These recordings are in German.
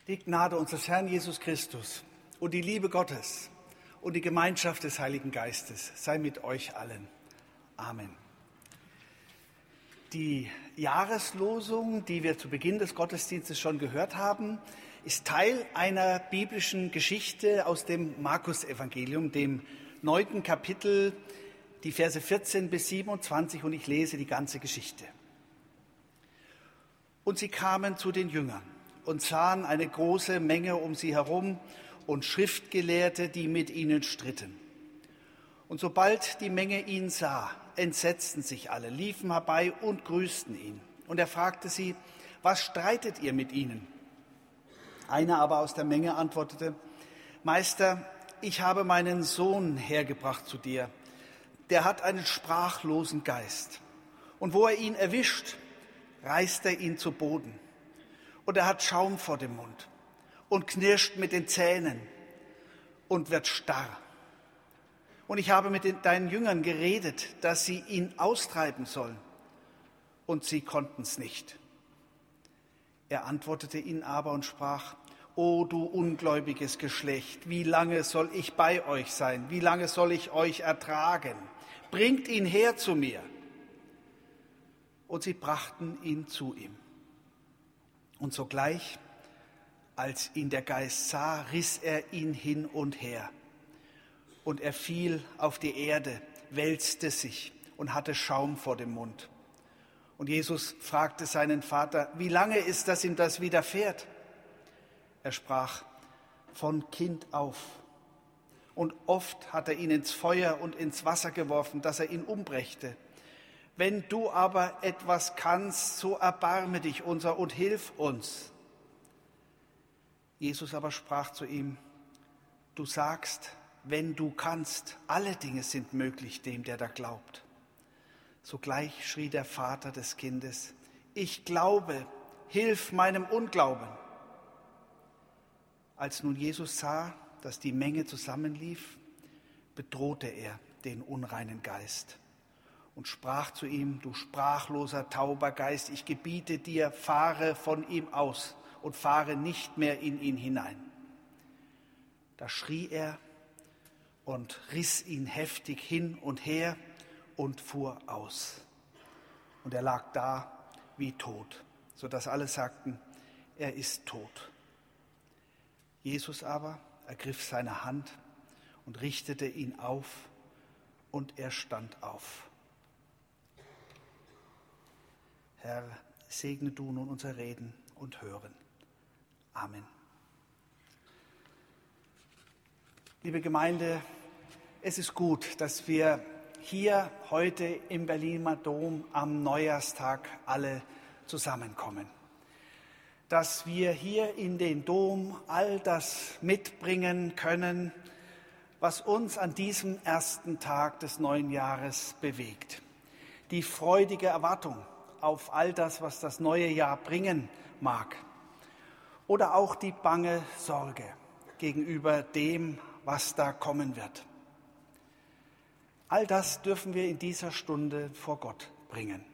Die Gnade unseres Herrn Jesus Christus und die Liebe Gottes und die Gemeinschaft des Heiligen Geistes sei mit euch allen. Amen. Die Jahreslosung, die wir zu Beginn des Gottesdienstes schon gehört haben, ist Teil einer biblischen Geschichte aus dem Markus-Evangelium, dem 9. Kapitel, die Verse 14 bis 27, und ich lese die ganze Geschichte. Und sie kamen zu den Jüngern und sahen eine große Menge um sie herum und Schriftgelehrte, die mit ihnen stritten. Und sobald die Menge ihn sah, entsetzten sich alle, liefen herbei und grüßten ihn. Und er fragte sie: Was streitet ihr mit ihnen? Einer aber aus der Menge antwortete: Meister, ich habe meinen Sohn hergebracht zu dir. Der hat einen sprachlosen Geist. Und wo er ihn erwischt, reißt er ihn zu Boden. Und er hat Schaum vor dem Mund und knirscht mit den Zähnen und wird starr. Und ich habe mit deinen Jüngern geredet, dass sie ihn austreiben sollen, und sie konnten es nicht. Er antwortete ihnen aber und sprach: O du ungläubiges Geschlecht, wie lange soll ich bei euch sein? Wie lange soll ich euch ertragen? Bringt ihn her zu mir. Und sie brachten ihn zu ihm. Und sogleich, als ihn der Geist sah, riss er ihn hin und her. Und er fiel auf die Erde, wälzte sich und hatte Schaum vor dem Mund. Und Jesus fragte seinen Vater: Wie lange ist das ihm das widerfährt? Er sprach: Von Kind auf. Und oft hat er ihn ins Feuer und ins Wasser geworfen, dass er ihn umbrächte. Wenn du aber etwas kannst, so erbarme dich unser und hilf uns. Jesus aber sprach zu ihm: Du sagst, wenn du kannst, alle Dinge sind möglich dem, der da glaubt. Sogleich schrie der Vater des Kindes: Ich glaube, hilf meinem Unglauben. Als nun Jesus sah, dass die Menge zusammenlief, bedrohte er den unreinen Geist und sprach zu ihm: Du sprachloser, tauber Geist, ich gebiete dir, fahre von ihm aus und fahre nicht mehr in ihn hinein. Da schrie er und riss ihn heftig hin und her und fuhr aus. Und er lag da wie tot, sodass alle sagten: Er ist tot. Jesus aber ergriff seine Hand und richtete ihn auf, und er stand auf. Herr, segne du nun unser Reden und Hören. Amen. Liebe Gemeinde, es ist gut, dass wir hier heute im Berliner Dom am Neujahrstag alle zusammenkommen. Dass wir hier in den Dom all das mitbringen können, was uns an diesem ersten Tag des neuen Jahres bewegt. Die freudige Erwartung auf all das, was das neue Jahr bringen mag. Oder auch die bange Sorge gegenüber dem, was da kommen wird. All das dürfen wir in dieser Stunde vor Gott bringen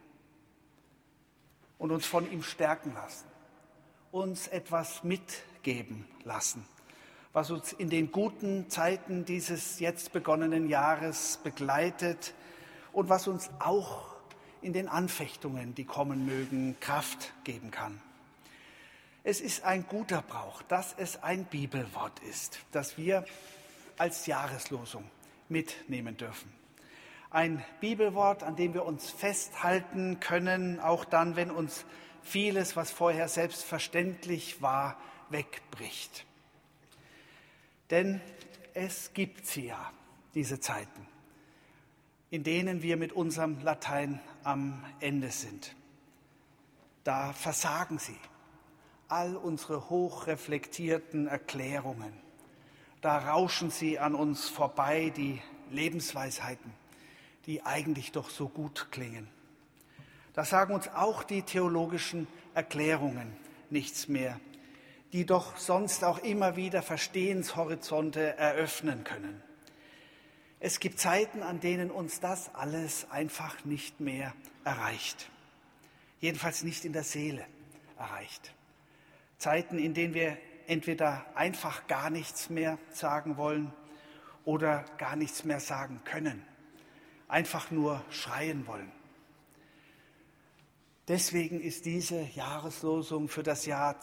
und uns von ihm stärken lassen, uns etwas mitgeben lassen, was uns in den guten Zeiten dieses jetzt begonnenen Jahres begleitet und was uns auch in den Anfechtungen, die kommen mögen, Kraft geben kann. Es ist ein guter Brauch, dass es ein Bibelwort ist, das wir als Jahreslosung mitnehmen dürfen. Ein Bibelwort, an dem wir uns festhalten können, auch dann, wenn uns vieles, was vorher selbstverständlich war, wegbricht. Denn es gibt sie ja, diese Zeiten, in denen wir mit unserem Latein am Ende sind. Da versagen sie all unsere hochreflektierten Erklärungen. Da rauschen sie an uns vorbei, die Lebensweisheiten, die eigentlich doch so gut klingen. Da sagen uns auch die theologischen Erklärungen nichts mehr, die doch sonst auch immer wieder Verstehenshorizonte eröffnen können. Es gibt Zeiten, an denen uns das alles einfach nicht mehr erreicht. Jedenfalls nicht in der Seele erreicht. Zeiten, in denen wir entweder einfach gar nichts mehr sagen wollen oder gar nichts mehr sagen können, einfach nur schreien wollen. Deswegen ist diese Jahreslosung für das Jahr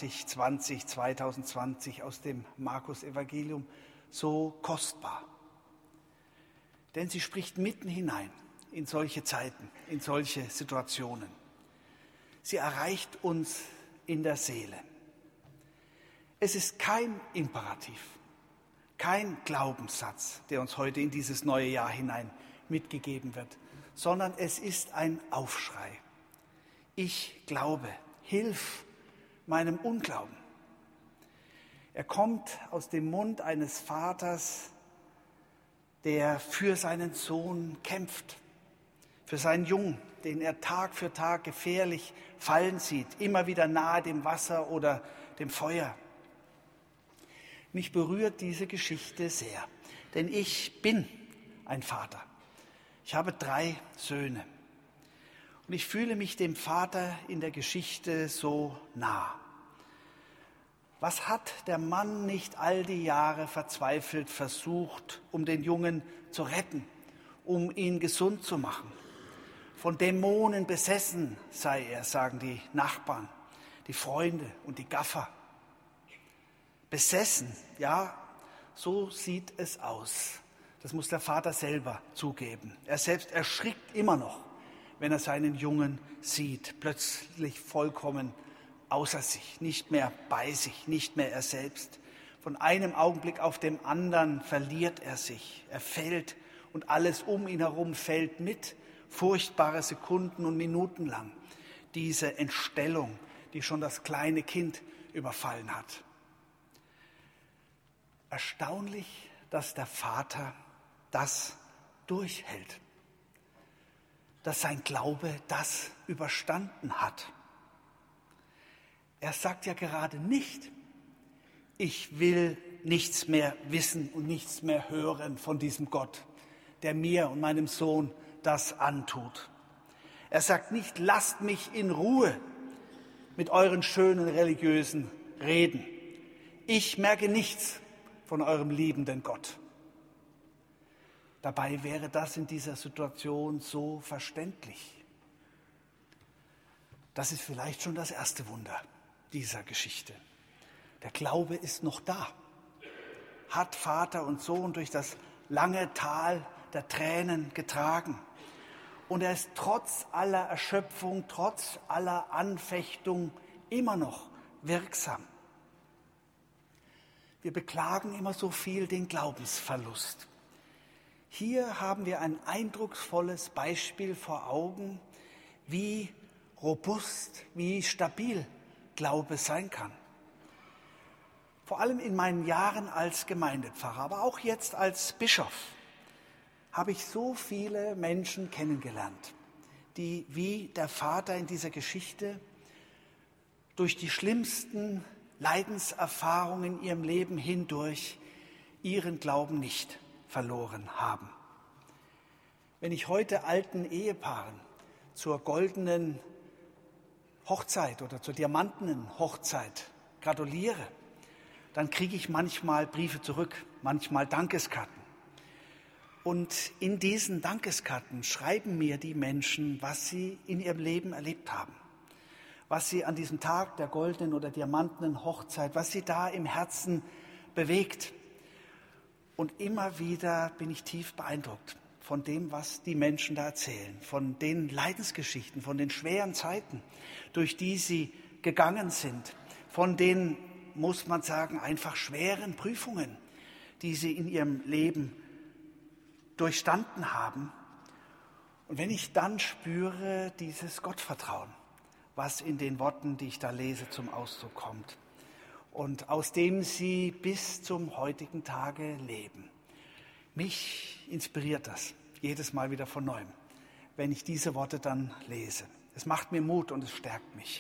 2020 aus dem Markus-Evangelium so kostbar. Denn sie spricht mitten hinein in solche Zeiten, in solche Situationen. Sie erreicht uns in der Seele. Es ist kein Imperativ, kein Glaubenssatz, der uns heute in dieses neue Jahr hinein mitgegeben wird, sondern es ist ein Aufschrei. Ich glaube, hilf meinem Unglauben. Er kommt aus dem Mund eines Vaters, der für seinen Sohn kämpft, für seinen Jungen, den er Tag für Tag gefährlich fallen sieht, immer wieder nahe dem Wasser oder dem Feuer. Mich berührt diese Geschichte sehr, denn ich bin ein Vater. Ich habe 3 Söhne und ich fühle mich dem Vater in der Geschichte so nah. Was hat der Mann nicht all die Jahre verzweifelt versucht, um den Jungen zu retten, um ihn gesund zu machen? Von Dämonen besessen sei er, sagen die Nachbarn, die Freunde und die Gaffer. Besessen, ja, so sieht es aus. Das muss der Vater selber zugeben. Er selbst erschrickt immer noch, wenn er seinen Jungen sieht, plötzlich vollkommen außer sich, nicht mehr bei sich, nicht mehr er selbst. Von einem Augenblick auf den anderen verliert er sich. Er fällt und alles um ihn herum fällt mit. Furchtbare Sekunden und Minuten lang. Diese Entstellung, die schon das kleine Kind überfallen hat. Erstaunlich, dass der Vater das durchhält. Dass sein Glaube das überstanden hat. Er sagt ja gerade nicht, ich will nichts mehr wissen und nichts mehr hören von diesem Gott, der mir und meinem Sohn das antut. Er sagt nicht, lasst mich in Ruhe mit euren schönen religiösen Reden. Ich merke nichts von eurem liebenden Gott. Dabei wäre das in dieser Situation so verständlich. Das ist vielleicht schon das erste Wunder dieser Geschichte. Der Glaube ist noch da. Hat Vater und Sohn durch das lange Tal der Tränen getragen. Und er ist trotz aller Erschöpfung, trotz aller Anfechtung immer noch wirksam. Wir beklagen immer so viel den Glaubensverlust. Hier haben wir ein eindrucksvolles Beispiel vor Augen, wie robust, wie stabil Glaube sein kann. Vor allem in meinen Jahren als Gemeindepfarrer, aber auch jetzt als Bischof, habe ich so viele Menschen kennengelernt, die wie der Vater in dieser Geschichte durch die schlimmsten Leidenserfahrungen in ihrem Leben hindurch ihren Glauben nicht verloren haben. Wenn ich heute alten Ehepaaren zur goldenen Hochzeit oder zur diamantenen Hochzeit gratuliere, dann kriege ich manchmal Briefe zurück, manchmal Dankeskarten. Und in diesen Dankeskarten schreiben mir die Menschen, was sie in ihrem Leben erlebt haben, was sie an diesem Tag der goldenen oder diamantenen Hochzeit, was sie da im Herzen bewegt. Und immer wieder bin ich tief beeindruckt von dem, was die Menschen da erzählen, von den Leidensgeschichten, von den schweren Zeiten, durch die sie gegangen sind, von den, muss man sagen, einfach schweren Prüfungen, die sie in ihrem Leben durchstanden haben. Und wenn ich dann spüre dieses Gottvertrauen, was in den Worten, die ich da lese, zum Ausdruck kommt und aus dem sie bis zum heutigen Tage leben, mich inspiriert das jedes Mal wieder von Neuem, wenn ich diese Worte dann lese. Es macht mir Mut und es stärkt mich.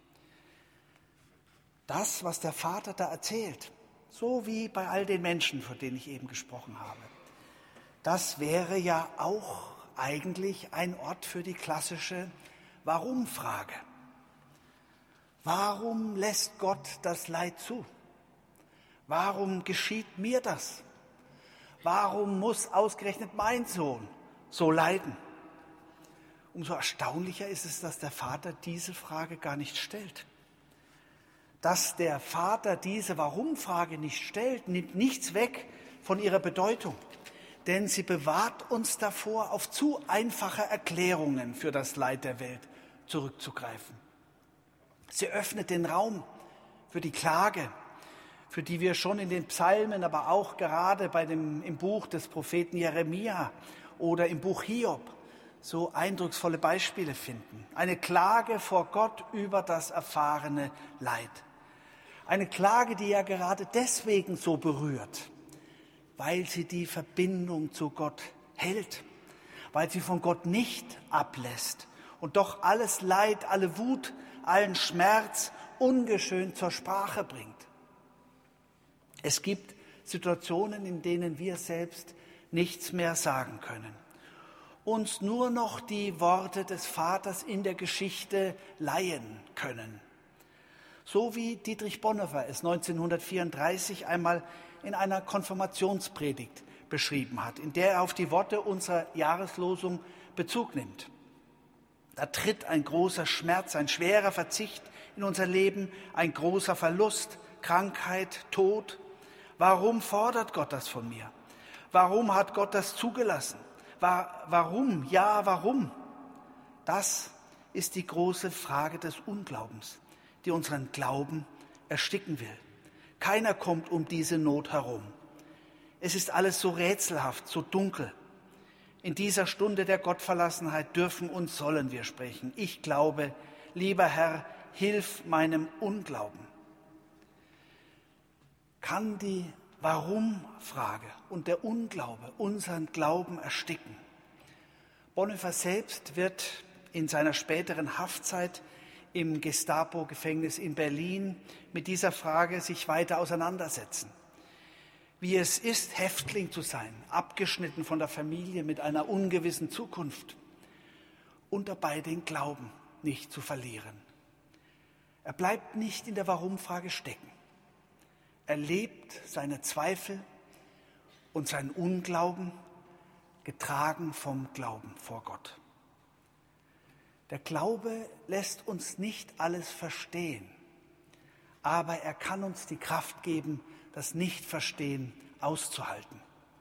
Das, was der Vater da erzählt, so wie bei all den Menschen, von denen ich eben gesprochen habe, das wäre ja auch eigentlich ein Ort für die klassische Warum-Frage. Warum lässt Gott das Leid zu? Warum geschieht mir das? Warum muss ausgerechnet mein Sohn so leiden? Umso erstaunlicher ist es, dass der Vater diese Frage gar nicht stellt. Dass der Vater diese Warum-Frage nicht stellt, nimmt nichts weg von ihrer Bedeutung. Denn sie bewahrt uns davor, auf zu einfache Erklärungen für das Leid der Welt zurückzugreifen. Sie öffnet den Raum für die Klage, für die wir schon in den Psalmen, aber auch gerade im Buch des Propheten Jeremia oder im Buch Hiob so eindrucksvolle Beispiele finden. Eine Klage vor Gott über das erfahrene Leid. Eine Klage, die ja gerade deswegen so berührt, weil sie die Verbindung zu Gott hält, weil sie von Gott nicht ablässt und doch alles Leid, alle Wut, allen Schmerz ungeschönt zur Sprache bringt. Es gibt Situationen, in denen wir selbst nichts mehr sagen können, uns nur noch die Worte des Vaters in der Geschichte leihen können. So wie Dietrich Bonhoeffer es 1934 einmal in einer Konfirmationspredigt beschrieben hat, in der er auf die Worte unserer Jahreslosung Bezug nimmt. Da tritt ein großer Schmerz, ein schwerer Verzicht in unser Leben, ein großer Verlust, Krankheit, Tod. Warum fordert Gott das von mir? Warum hat Gott das zugelassen? Warum? Ja, warum? Das ist die große Frage des Unglaubens, die unseren Glauben ersticken will. Keiner kommt um diese Not herum. Es ist alles so rätselhaft, so dunkel. In dieser Stunde der Gottverlassenheit dürfen und sollen wir sprechen. Ich glaube, lieber Herr, hilf meinem Unglauben. Kann die Warum-Frage und der Unglaube unseren Glauben ersticken? Bonhoeffer selbst wird in seiner späteren Haftzeit im Gestapo-Gefängnis in Berlin mit dieser Frage sich weiter auseinandersetzen. Wie es ist, Häftling zu sein, abgeschnitten von der Familie mit einer ungewissen Zukunft und dabei den Glauben nicht zu verlieren. Er bleibt nicht in der Warum-Frage stecken. Er lebt seine Zweifel und seinen Unglauben, getragen vom Glauben vor Gott. Der Glaube lässt uns nicht alles verstehen, aber er kann uns die Kraft geben, das Nichtverstehen auszuhalten.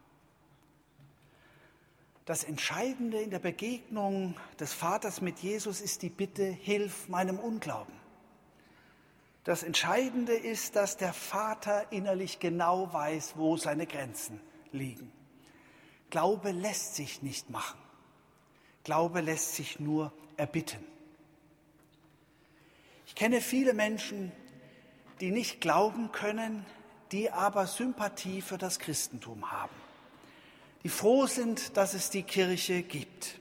Das Entscheidende in der Begegnung des Vaters mit Jesus ist die Bitte, hilf meinem Unglauben. Das Entscheidende ist, dass der Vater innerlich genau weiß, wo seine Grenzen liegen. Glaube lässt sich nicht machen. Glaube lässt sich nur erbitten. Ich kenne viele Menschen, die nicht glauben können, die aber Sympathie für das Christentum haben, die froh sind, dass es die Kirche gibt,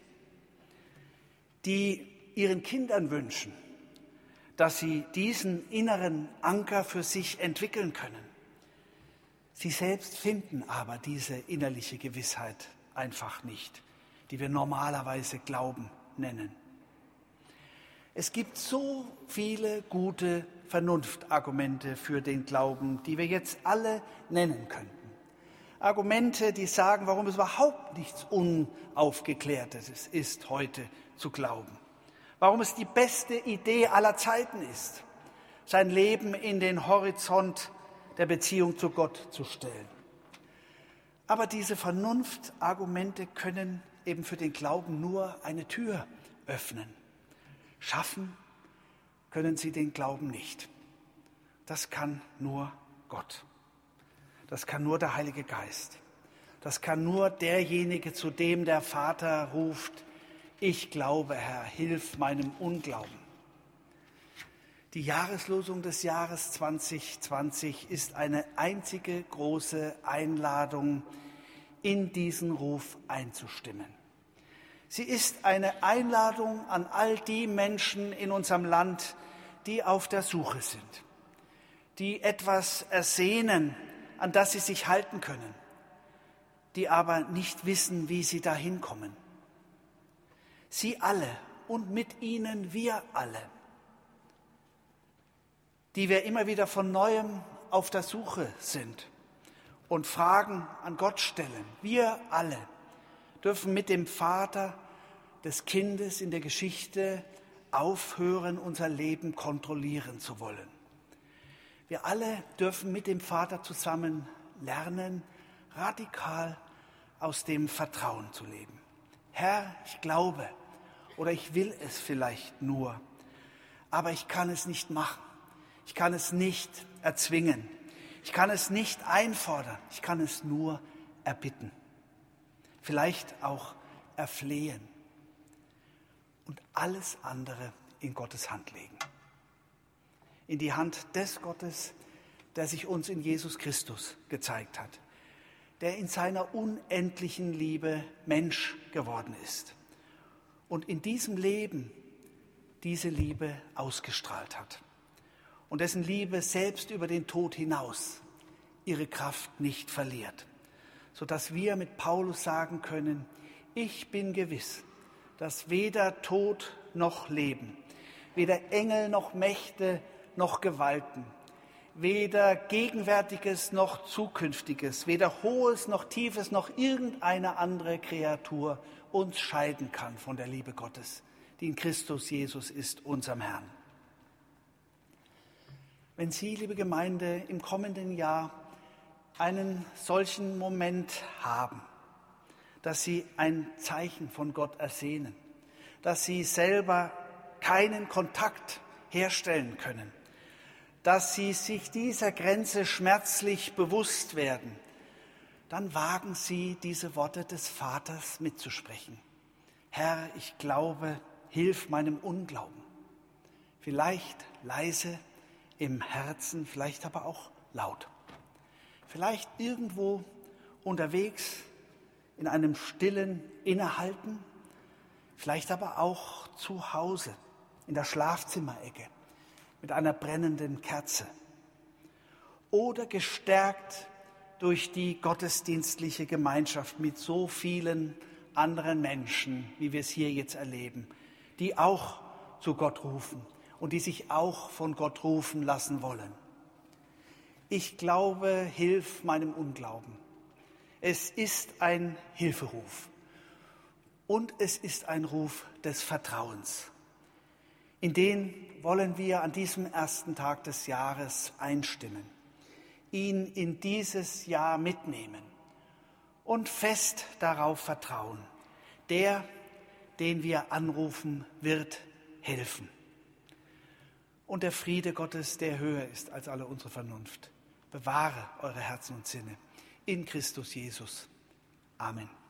die ihren Kindern wünschen, dass sie diesen inneren Anker für sich entwickeln können. Sie selbst finden aber diese innerliche Gewissheit einfach nicht, die wir normalerweise Glauben nennen. Es gibt so viele gute Vernunftargumente für den Glauben, die wir jetzt alle nennen könnten. Argumente, die sagen, warum es überhaupt nichts Unaufgeklärtes ist, heute zu glauben. Warum es die beste Idee aller Zeiten ist, sein Leben in den Horizont der Beziehung zu Gott zu stellen. Aber diese Vernunftargumente können eben für den Glauben nur eine Tür öffnen. Schaffen können sie den Glauben nicht. Das kann nur Gott. Das kann nur der Heilige Geist. Das kann nur derjenige, zu dem der Vater ruft, ich glaube, Herr, hilf meinem Unglauben. Die Jahreslosung des Jahres 2020 ist eine einzige große Einladung, in diesen Ruf einzustimmen. Sie ist eine Einladung an all die Menschen in unserem Land, die auf der Suche sind, die etwas ersehnen, an das sie sich halten können, die aber nicht wissen, wie sie dahin kommen. Sie alle und mit ihnen wir alle, die wir immer wieder von Neuem auf der Suche sind und Fragen an Gott stellen, wir alle dürfen mit dem Vater des Kindes in der Geschichte aufhören, unser Leben kontrollieren zu wollen. Wir alle dürfen mit dem Vater zusammen lernen, radikal aus dem Vertrauen zu leben. Herr, ich glaube oder ich will es vielleicht nur, aber ich kann es nicht machen. Ich kann es nicht erzwingen. Ich kann es nicht einfordern. Ich kann es nur erbitten. Vielleicht auch erflehen. Und alles andere in Gottes Hand legen. In die Hand des Gottes, der sich uns in Jesus Christus gezeigt hat, der in seiner unendlichen Liebe Mensch geworden ist und in diesem Leben diese Liebe ausgestrahlt hat und dessen Liebe selbst über den Tod hinaus ihre Kraft nicht verliert, sodass wir mit Paulus sagen können, ich bin gewiss, dass weder Tod noch Leben, weder Engel noch Mächte noch Gewalten, weder Gegenwärtiges noch Zukünftiges, weder Hohes noch Tiefes noch irgendeine andere Kreatur uns scheiden kann von der Liebe Gottes, die in Christus Jesus ist, unserem Herrn. Wenn Sie, liebe Gemeinde, im kommenden Jahr einen solchen Moment haben, dass Sie ein Zeichen von Gott ersehnen, dass Sie selber keinen Kontakt herstellen können, dass Sie sich dieser Grenze schmerzlich bewusst werden, dann wagen Sie, diese Worte des Vaters mitzusprechen. Herr, ich glaube, hilf meinem Unglauben. Vielleicht leise im Herzen, vielleicht aber auch laut. Vielleicht irgendwo unterwegs in einem stillen Innehalten, vielleicht aber auch zu Hause in der Schlafzimmerecke mit einer brennenden Kerze oder gestärkt durch die gottesdienstliche Gemeinschaft mit so vielen anderen Menschen, wie wir es hier jetzt erleben, die auch zu Gott rufen und die sich auch von Gott rufen lassen wollen. Ich glaube, hilf meinem Unglauben. Es ist ein Hilferuf und es ist ein Ruf des Vertrauens. In den wollen wir an diesem ersten Tag des Jahres einstimmen, ihn in dieses Jahr mitnehmen und fest darauf vertrauen. Der, den wir anrufen, wird helfen. Und der Friede Gottes, der höher ist als alle unsere Vernunft, bewahre eure Herzen und Sinne in Christus Jesus. Amen.